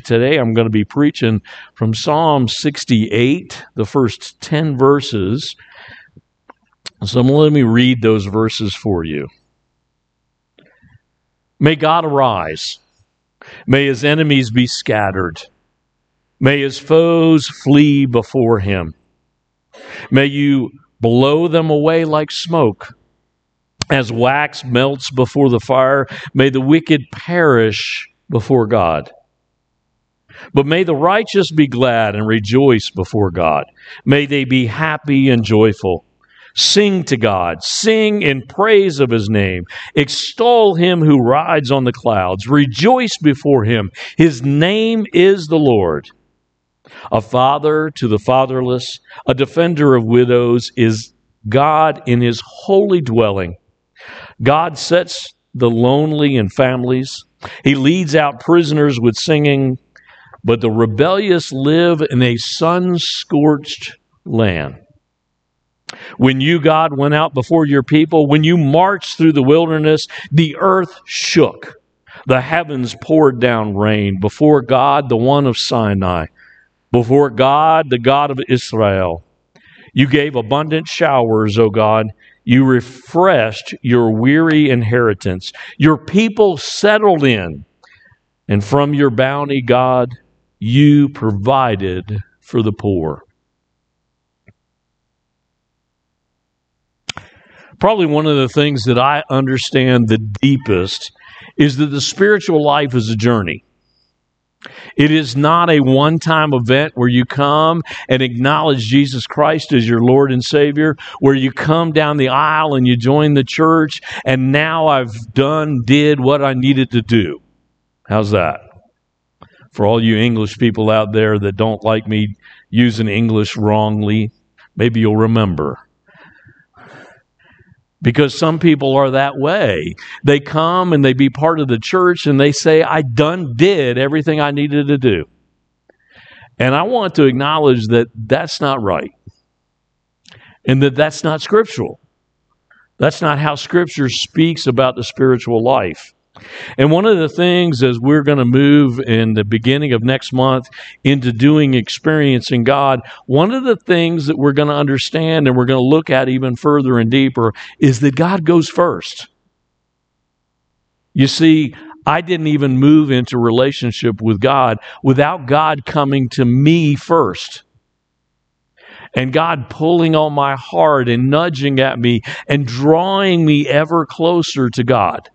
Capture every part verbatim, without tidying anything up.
today I'm going to be preaching from Psalm sixty-eight, the first ten verses. So let me read those verses for you. May God arise. May his enemies be scattered. May his foes flee before him. May you blow them away like smoke. As wax melts before the fire, may the wicked perish before God. But may the righteous be glad and rejoice before God. May they be happy and joyful. Sing to God. Sing in praise of his name. Extol him who rides on the clouds. Rejoice before him. His name is the Lord. A father to the fatherless, a defender of widows is God in his holy dwelling. God sets the lonely in families. He leads out prisoners with singing, but the rebellious live in a sun-scorched land. When you, God, went out before your people, when you marched through the wilderness, the earth shook. The heavens poured down rain before God, the one of Sinai, before God, the God of Israel. You gave abundant showers, O God. You refreshed your weary inheritance. Your people settled in. And from your bounty, God, you provided for the poor. Probably one of the things that I understand the deepest is that the spiritual life is a journey. It is not a one-time event where you come and acknowledge Jesus Christ as your Lord and Savior, where you come down the aisle and you join the church, and now I've done, did what I needed to do. How's that? For all you English people out there that don't like me using English wrongly, maybe you'll remember. Because some people are that way. They come and they be part of the church and they say, I done did everything I needed to do. And I want to acknowledge that that's not right. And that that's not scriptural. That's not how Scripture speaks about the spiritual life. And one of the things as we're going to move in the beginning of next month into doing Experiencing God, one of the things that we're going to understand and we're going to look at even further and deeper is that God goes first. You see, I didn't even move into relationship with God without God coming to me first. And God pulling on my heart and nudging at me and drawing me ever closer to God.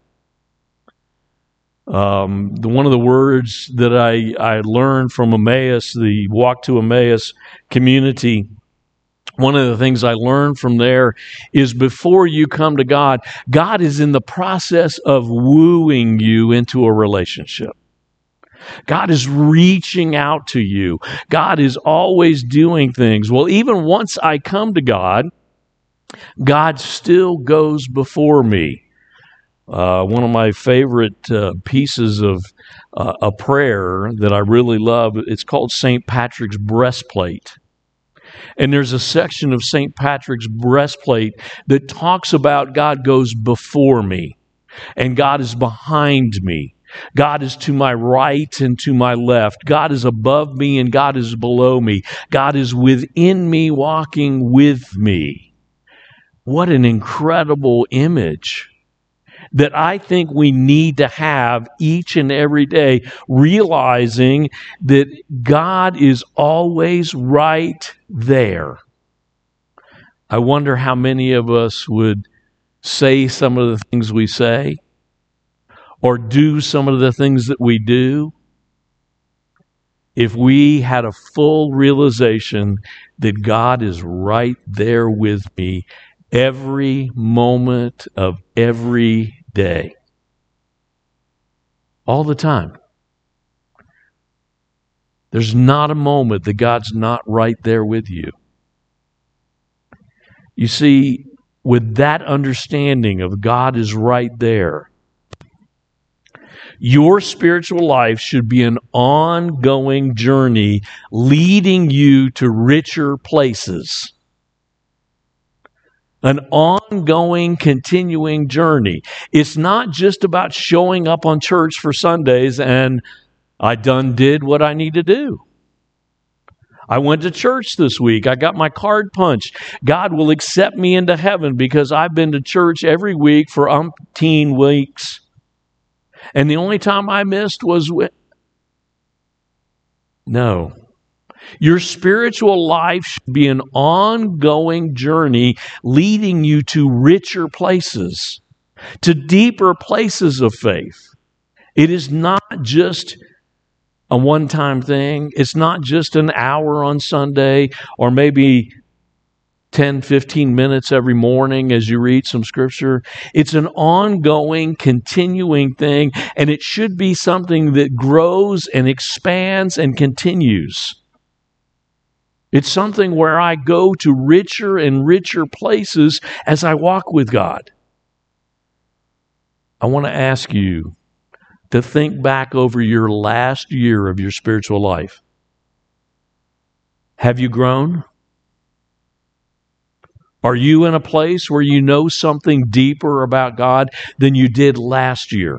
Um, the, one of the words that I, I learned from Emmaus, the Walk to Emmaus community, one of the things I learned from there is before you come to God, God is in the process of wooing you into a relationship. God is reaching out to you. God is always doing things. Well, even once I come to God, God still goes before me. Uh, one of my favorite uh, pieces of uh, a prayer that I really love, it's called Saint Patrick's Breastplate. And there's a section of Saint Patrick's Breastplate that talks about God goes before me and God is behind me. God is to my right and to my left. God is above me and God is below me. God is within me, walking with me. What an incredible image that I think we need to have each and every day, realizing that God is always right there. I wonder how many of us would say some of the things we say or do some of the things that we do if we had a full realization that God is right there with me every moment of every day. All the time. There's not a moment that God's not right there with you. You see, with that understanding of God is right there, your spiritual life should be an ongoing journey leading you to richer places. An ongoing, continuing journey. It's not just about showing up on church for Sundays and I done did what I need to do. I went to church this week. I got my card punched. God will accept me into heaven because I've been to church every week for umpteen weeks. And the only time I missed was with... No. Your spiritual life should be an ongoing journey leading you to richer places, to deeper places of faith. It is not just a one-time thing. It's not just an hour on Sunday or maybe ten, fifteen minutes every morning as you read some scripture. It's an ongoing, continuing thing, and it should be something that grows and expands and continues. It's something where I go to richer and richer places as I walk with God. I want to ask you to think back over your last year of your spiritual life. Have you grown? Are you in a place where you know something deeper about God than you did last year?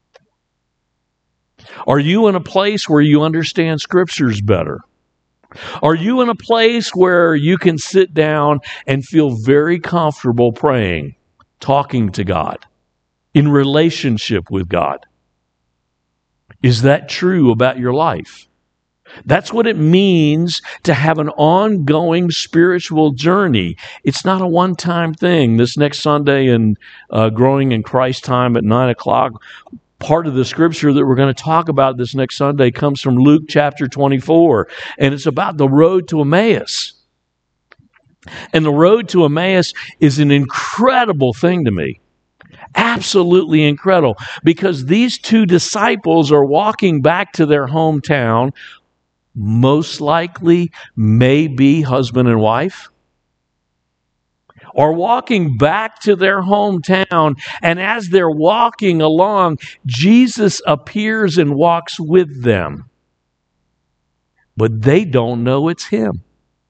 Are you in a place where you understand scriptures better? Are you in a place where you can sit down and feel very comfortable praying, talking to God, in relationship with God? Is that true about your life? That's what it means to have an ongoing spiritual journey. It's not a one-time thing. This next Sunday in uh, Growing in Christ time at nine o'clock, part of the scripture that we're going to talk about this next Sunday comes from Luke chapter twenty-four, and it's about the road to Emmaus. And the road to Emmaus is an incredible thing to me. Absolutely incredible, because these two disciples are walking back to their hometown, most likely maybe husband and wife, are walking back to their hometown, and as they're walking along, Jesus appears and walks with them. But they don't know it's him.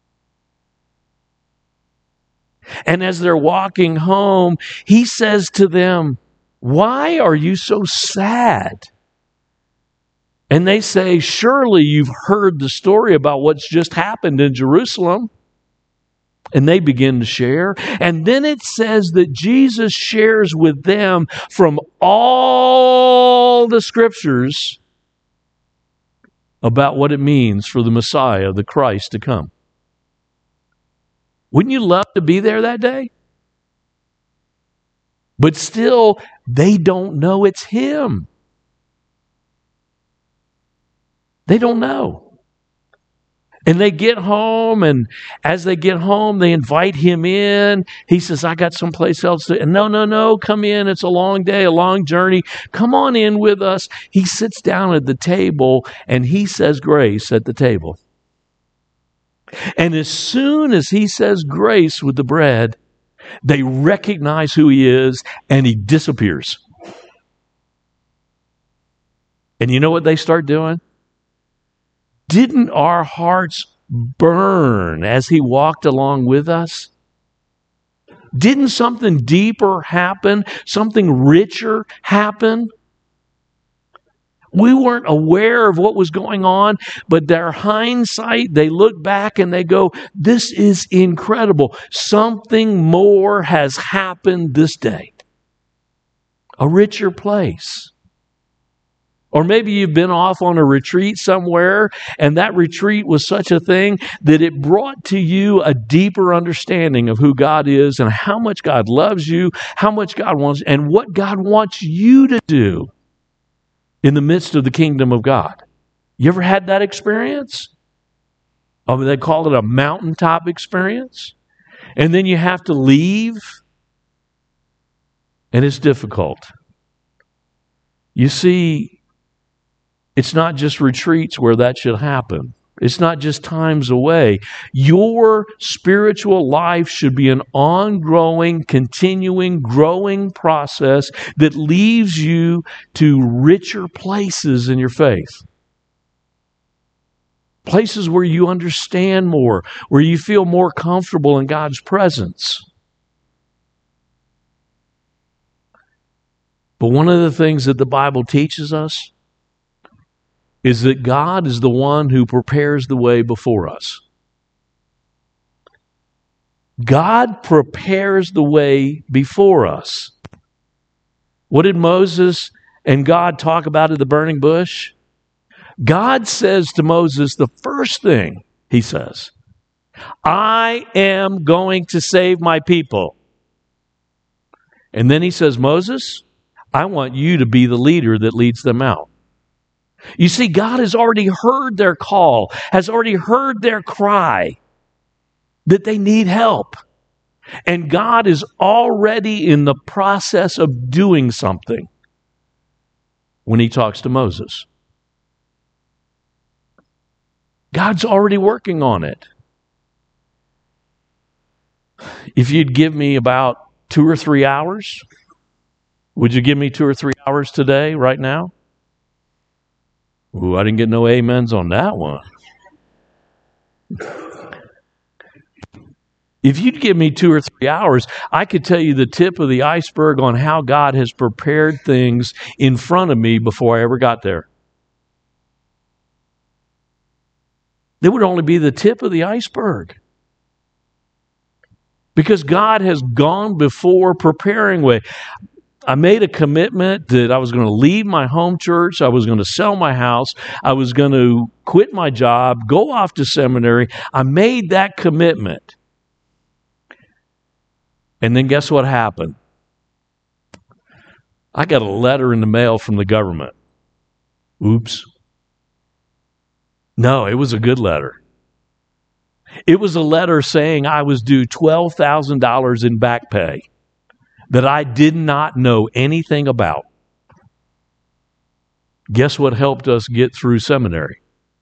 And as they're walking home, he says to them, "Why are you so sad?" And they say, "Surely you've heard the story about what's just happened in Jerusalem." And they begin to share. And then it says that Jesus shares with them from all the scriptures about what it means for the Messiah, the Christ, to come. Wouldn't you love to be there that day? But still, they don't know it's him. They don't know. And they get home, and as they get home, they invite him in. He says, "I got someplace else to..." And no, no, no, come in. It's a long day, a long journey. Come on in with us. He sits down at the table, and he says grace at the table. And as soon as he says grace with the bread, they recognize who he is, and he disappears. And you know what they start doing? Didn't our hearts burn as he walked along with us? Didn't something deeper happen? Something richer happen? We weren't aware of what was going on, but their hindsight, they look back and they go, "This is incredible. Something more has happened this day." A richer place. Or maybe you've been off on a retreat somewhere, and that retreat was such a thing that it brought to you a deeper understanding of who God is and how much God loves you, how much God wants, and what God wants you to do in the midst of the kingdom of God. You ever had that experience? I mean, they call it a mountaintop experience. And then you have to leave, and it's difficult. You see, it's not just retreats where that should happen. It's not just times away. Your spiritual life should be an ongoing, continuing, growing process that leads you to richer places in your faith. Places where you understand more, where you feel more comfortable in God's presence. But one of the things that the Bible teaches us is that God is the one who prepares the way before us. God prepares the way before us. What did Moses and God talk about at the burning bush? God says to Moses, the first thing he says, I am going to save my people. And then he says, Moses, I want you to be the leader that leads them out. You see, God has already heard their call, has already heard their cry that they need help. And God is already in the process of doing something when he talks to Moses. God's already working on it. If you'd give me about two or three hours, would you give me two or three hours today, right now? Ooh, I didn't get no amens on that one. If you'd give me two or three hours, I could tell you the tip of the iceberg on how God has prepared things in front of me before I ever got there. That would only be the tip of the iceberg. Because God has gone before preparing way. I made a commitment that I was going to leave my home church. I was going to sell my house. I was going to quit my job, go off to seminary. I made that commitment. And then guess what happened? I got a letter in the mail from the government. Oops. No, it was a good letter. It was a letter saying I was due twelve thousand dollars in back pay that I did not know anything about. Guess what helped us get through seminary?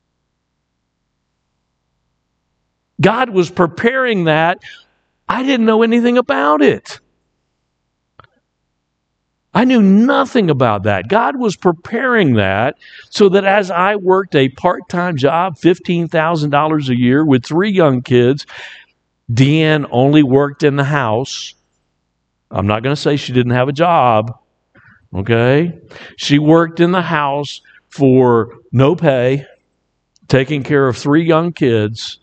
God was preparing that. I didn't know anything about it. I knew nothing about that. God was preparing that so that as I worked a part-time job, fifteen thousand dollars a year with three young kids, Deanne only worked in the house. I'm not going to say she didn't have a job, okay? She worked in the house for no pay, taking care of three young kids,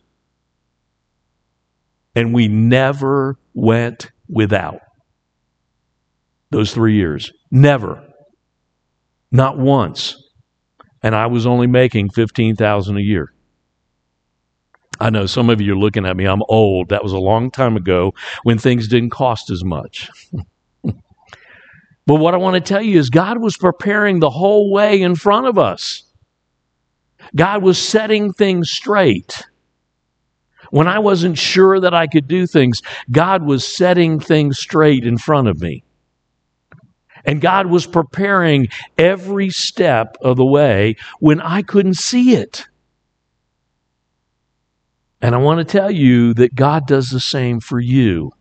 and we never went without those three years. Never. Not once. And I was only making fifteen thousand dollars a year. I know some of you are looking at me. I'm old. That was a long time ago when things didn't cost as much. But what I want to tell you is God was preparing the whole way in front of us. God was setting things straight. When I wasn't sure that I could do things, God was setting things straight in front of me. And God was preparing every step of the way when I couldn't see it. And I want to tell you that God does the same for you.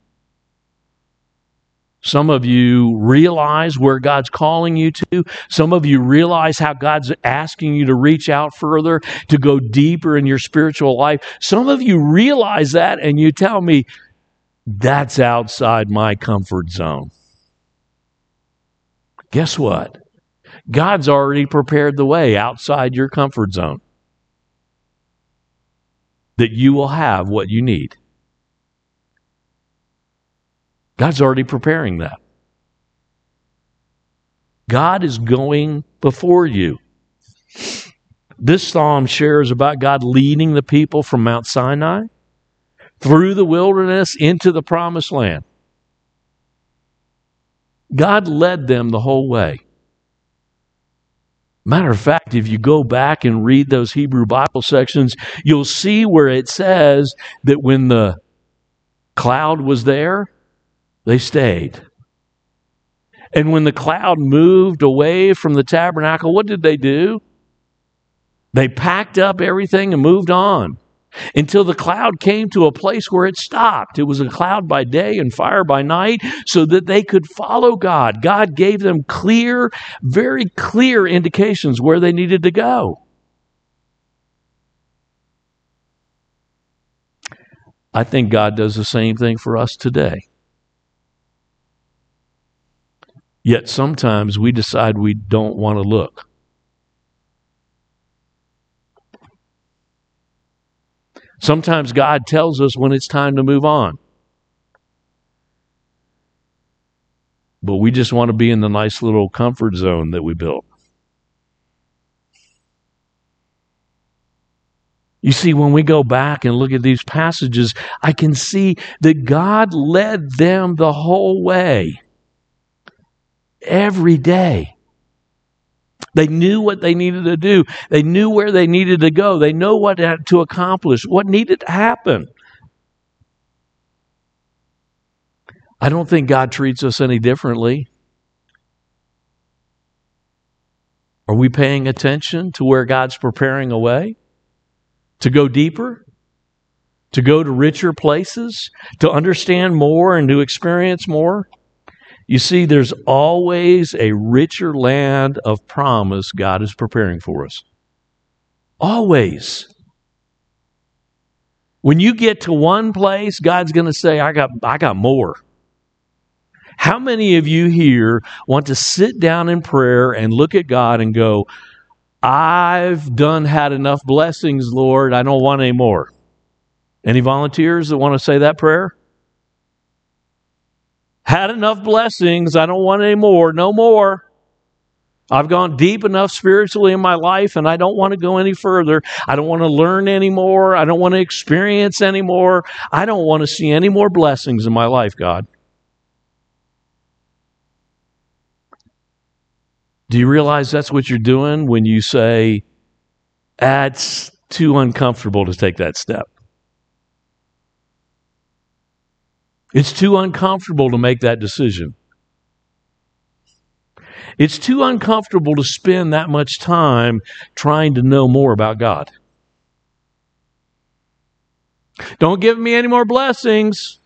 Some of you realize where God's calling you to. Some of you realize how God's asking you to reach out further, to go deeper in your spiritual life. Some of you realize that and you tell me, that's outside my comfort zone. Guess what? God's already prepared the way outside your comfort zone, that you will have what you need. God's already preparing that. God is going before you. This psalm shares about God leading the people from Mount Sinai through the wilderness into the promised land. God led them the whole way. Matter of fact, if you go back and read those Hebrew Bible sections, you'll see where it says that when the cloud was there, they stayed. And when the cloud moved away from the tabernacle, what did they do? They packed up everything and moved on until the cloud came to a place where it stopped. It was a cloud by day and fire by night so that they could follow God. God gave them clear, very clear indications where they needed to go. I think God does the same thing for us today. Yet sometimes we decide we don't want to look. Sometimes God tells us when it's time to move on. But we just want to be in the nice little comfort zone that we built. You see, when we go back and look at these passages, I can see that God led them the whole way. Every day. They knew what they needed to do. They knew where they needed to go. They know what had to accomplish, what needed to happen. I don't think God treats us any differently. Are we paying attention to where God's preparing a way? To go deeper? To go to richer places? To understand more and to experience more? You see, there's always a richer land of promise God is preparing for us. Always. When you get to one place, God's going to say, I got, I got more. How many of you here want to sit down in prayer and look at God and go, I've done had enough blessings, Lord. I don't want any more. Any volunteers that want to say that prayer? Had enough blessings. I don't want any more. No more. I've gone deep enough spiritually in my life, and I don't want to go any further. I don't want to learn anymore. I don't want to experience anymore. I don't want to see any more blessings in my life, God. Do you realize that's what you're doing when you say, it's too uncomfortable to take that step? It's too uncomfortable to make that decision. It's too uncomfortable to spend that much time trying to know more about God. Don't give me any more blessings.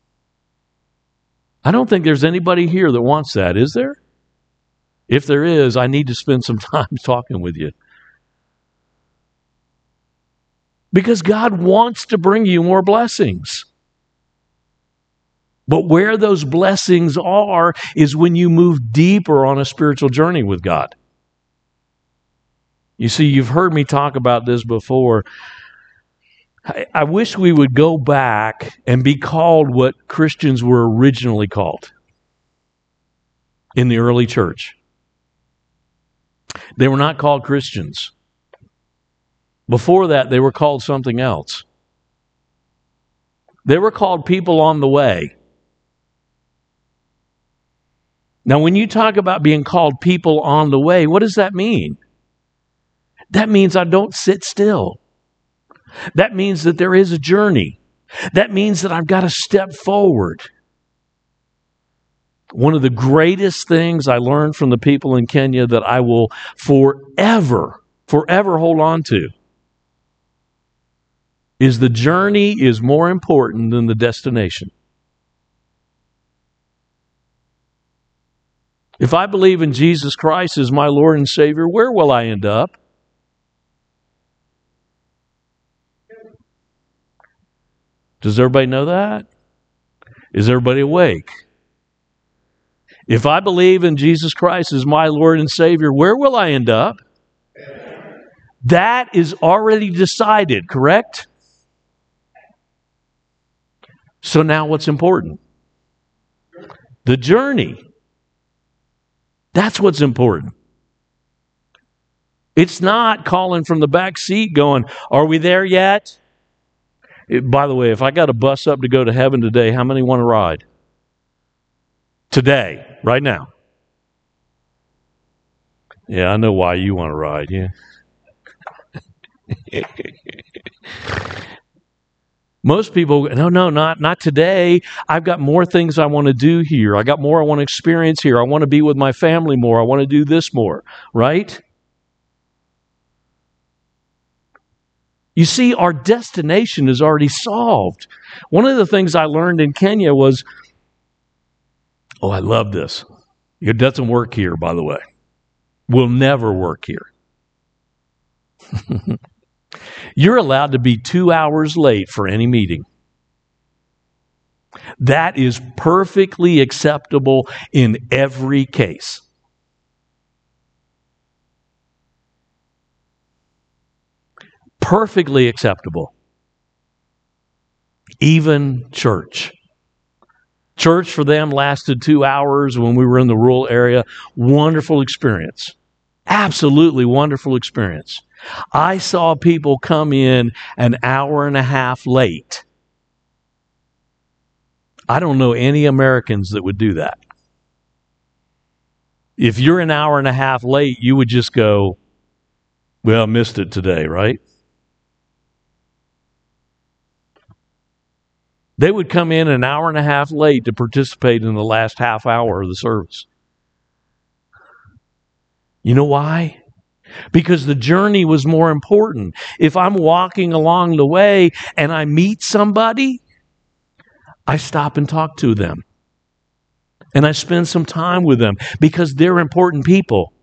I don't think there's anybody here that wants that, is there? If there is, I need to spend some time talking with you. Because God wants to bring you more blessings. But where those blessings are is when you move deeper on a spiritual journey with God. You see, you've heard me talk about this before. I, I wish we would go back and be called what Christians were originally called in the early church. They were not called Christians. Before that, they were called something else. They were called people on the way. Now, when you talk about being called people on the way, what does that mean? That means I don't sit still. That means that there is a journey. That means that I've got to step forward. One of the greatest things I learned from the people in Kenya that I will forever, forever hold on to is the journey is more important than the destination. If I believe in Jesus Christ as my Lord and Savior, where will I end up? Does everybody know that? Is everybody awake? If I believe in Jesus Christ as my Lord and Savior, where will I end up? That is already decided, correct? So now what's important? The journey. That's what's important. It's not calling from the back seat going, are we there yet? It, by the way, if I got a bus up to go to heaven today, how many want to ride? Today, right now. Yeah, I know why you want to ride, yeah. Most people, no, no, not, not today. I've got more things I want to do here. I got more I want to experience here. I want to be with my family more. I want to do this more, right? You see, our destination is already solved. One of the things I learned in Kenya was, oh, I love this. It doesn't work here, by the way. Will never work here. You're allowed to be two hours late for any meeting. That is perfectly acceptable in every case. Perfectly acceptable. Even church. Church for them lasted two hours when we were in the rural area. Wonderful experience. Absolutely wonderful experience. I saw people come in an hour and a half late. I don't know any Americans that would do that. If you're an hour and a half late, you would just go, well, I missed it today, right? They would come in an hour and a half late to participate in the last half hour of the service. You know why? Because the journey was more important. If I'm walking along the way and I meet somebody, I stop and talk to them. And I spend some time with them because they're important people.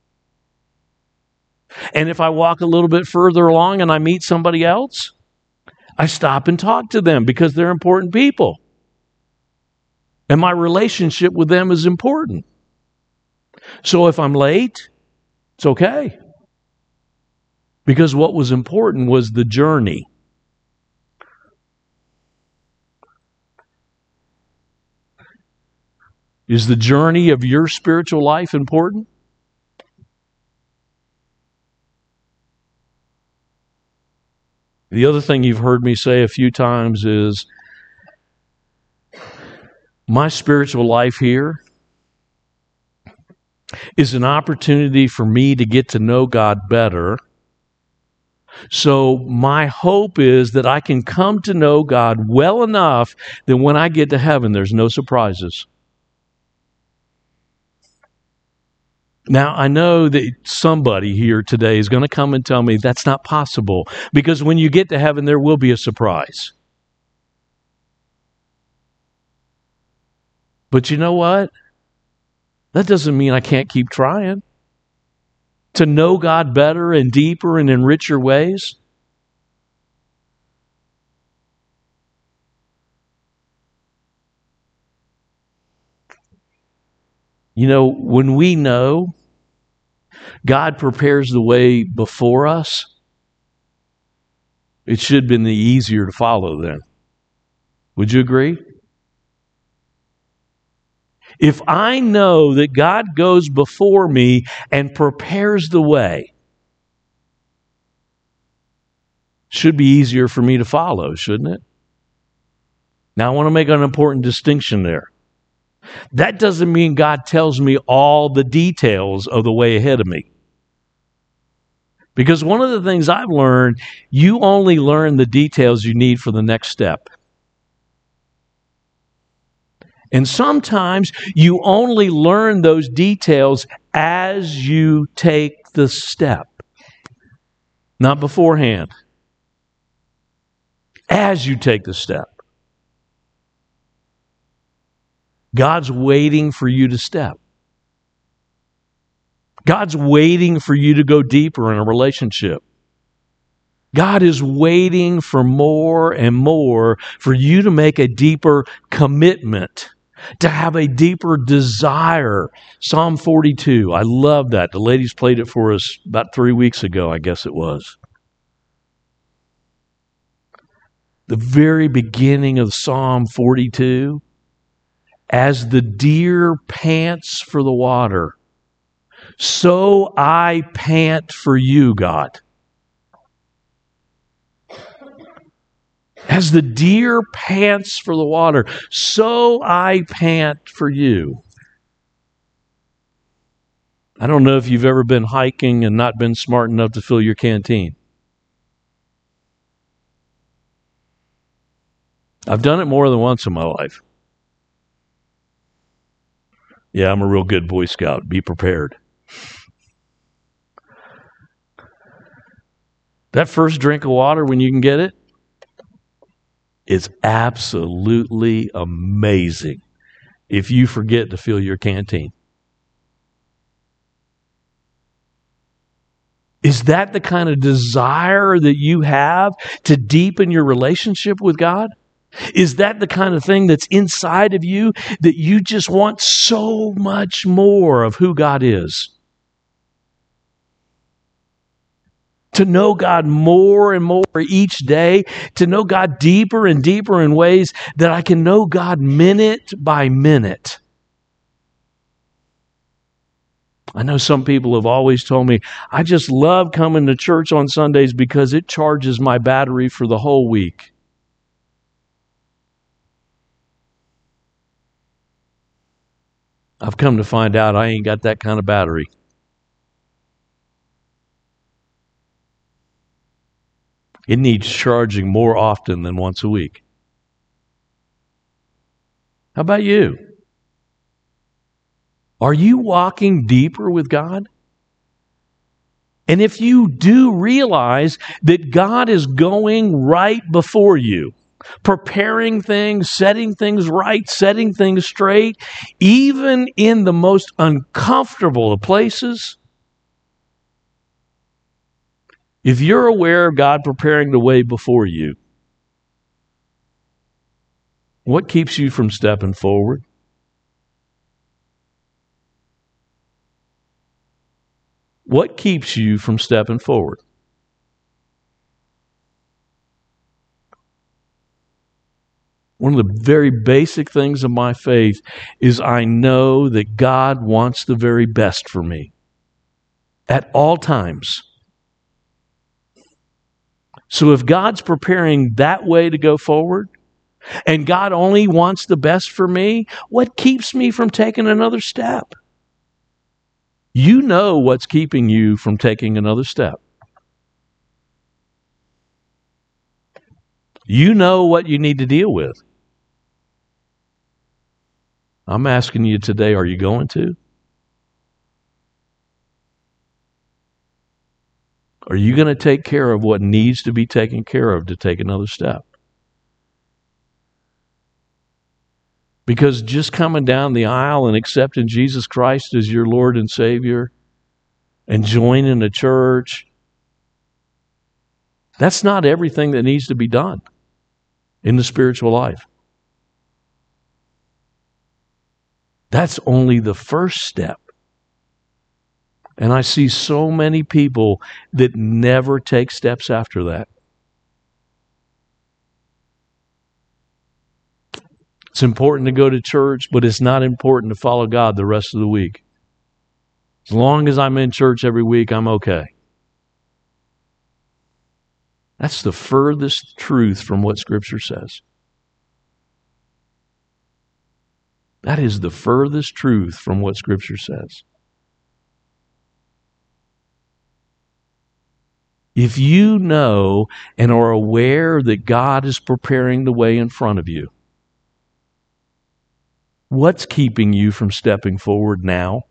And if I walk a little bit further along and I meet somebody else, I stop and talk to them because they're important people. And my relationship with them is important. So if I'm late, it's okay. Because what was important was the journey. Is the journey of your spiritual life important? The other thing you've heard me say a few times is, my spiritual life here is an opportunity for me to get to know God better. So my hope is that I can come to know God well enough that when I get to heaven, there's no surprises. Now, I know that somebody here today is going to come and tell me that's not possible, because when you get to heaven, there will be a surprise. But you know what? That doesn't mean I can't keep trying to know God better and deeper and in richer ways. You know, when we know God prepares the way before us, it should have been the easier to follow then. Would you agree? If I know that God goes before me and prepares the way, it should be easier for me to follow, shouldn't it? Now, I want to make an important distinction there. That doesn't mean God tells me all the details of the way ahead of me. Because one of the things I've learned, you only learn the details you need for the next step. And sometimes you only learn those details as you take the step, not beforehand. As you take the step. God's waiting for you to step. God's waiting for you to go deeper in a relationship. God is waiting for more and more for you to make a deeper commitment, to have a deeper desire. Psalm forty-two, I love that. The ladies played it for us about three weeks ago, I guess it was. The very beginning of Psalm forty-two, as the deer pants for the water, so I pant for you, God. As the deer pants for the water, so I pant for you. I don't know if you've ever been hiking and not been smart enough to fill your canteen. I've done it more than once in my life. Yeah, I'm a real good Boy Scout. Be prepared. That first drink of water, when you can get it, is absolutely amazing if you forget to fill your canteen. Is that the kind of desire that you have to deepen your relationship with God? Is that the kind of thing that's inside of you that you just want so much more of who God is? to know God more and more each day, to know God deeper and deeper in ways that I can know God minute by minute. I know some people have always told me, I just love coming to church on Sundays because it charges my battery for the whole week. I've come to find out I ain't got that kind of battery. It needs charging more often than once a week. How about you? Are you walking deeper with God? And if you do realize that God is going right before you, preparing things, setting things right, setting things straight, even in the most uncomfortable of places, if you're aware of God preparing the way before you, what keeps you from stepping forward? What keeps you from stepping forward? One of the very basic things of my faith is I know that God wants the very best for me at all times. So if God's preparing that way to go forward, and God only wants the best for me, what keeps me from taking another step? You know what's keeping you from taking another step. You know what you need to deal with. I'm asking you today, are you going to? Are you going to take care of what needs to be taken care of to take another step? Because just coming down the aisle and accepting Jesus Christ as your Lord and Savior and joining a church, that's not everything that needs to be done in the spiritual life. That's only the first step. And I see so many people that never take steps after that. It's important to go to church, but it's not important to follow God the rest of the week. As long as I'm in church every week, I'm okay. That's the furthest truth from what Scripture says. That is the furthest truth from what Scripture says. If you know and are aware that God is preparing the way in front of you, what's keeping you from stepping forward now?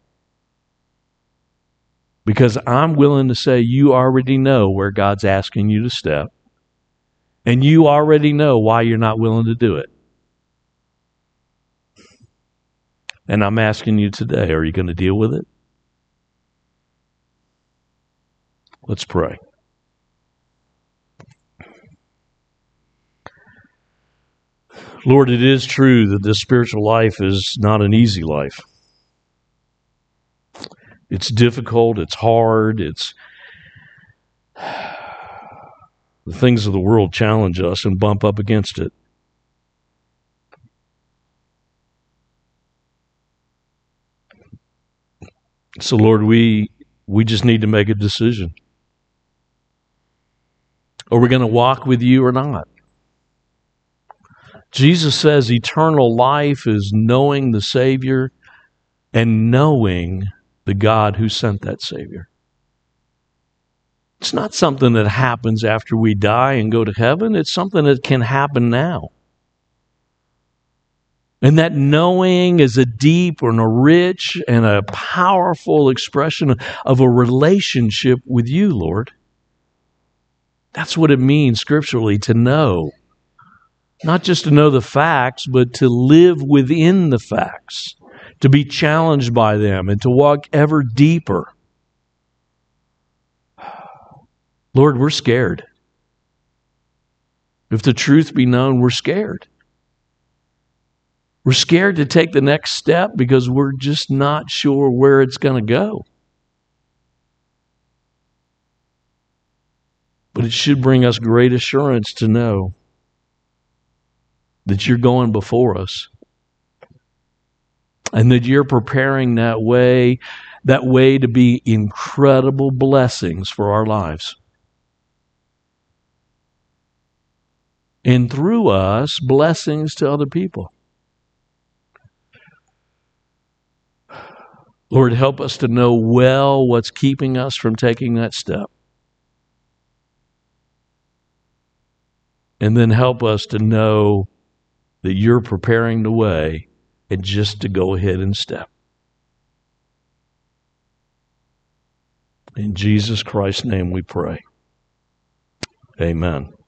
Because I'm willing to say you already know where God's asking you to step, and you already know why you're not willing to do it. And I'm asking you today, are you going to deal with it? Let's pray. Lord, it is true that this spiritual life is not an easy life. It's difficult, it's hard, it's the things of the world challenge us and bump up against it. So, Lord, we we just need to make a decision. Are we going to walk with you or not? Jesus says eternal life is knowing the Savior and knowing the God who sent that Savior. It's not something that happens after we die and go to heaven. It's something that can happen now. And that knowing is a deep and a rich and a powerful expression of a relationship with you, Lord. That's what it means scripturally to know. Not just to know the facts, but to live within the facts, to be challenged by them, and to walk ever deeper. Lord, we're scared. If the truth be known, we're scared. We're scared to take the next step because we're just not sure where it's going to go. But it should bring us great assurance to know that you're going before us and that you're preparing that way, that way to be incredible blessings for our lives. And through us, blessings to other people. Lord, help us to know well what's keeping us from taking that step. And then help us to know that you're preparing the way and just to go ahead and step. In Jesus Christ's name we pray. Amen.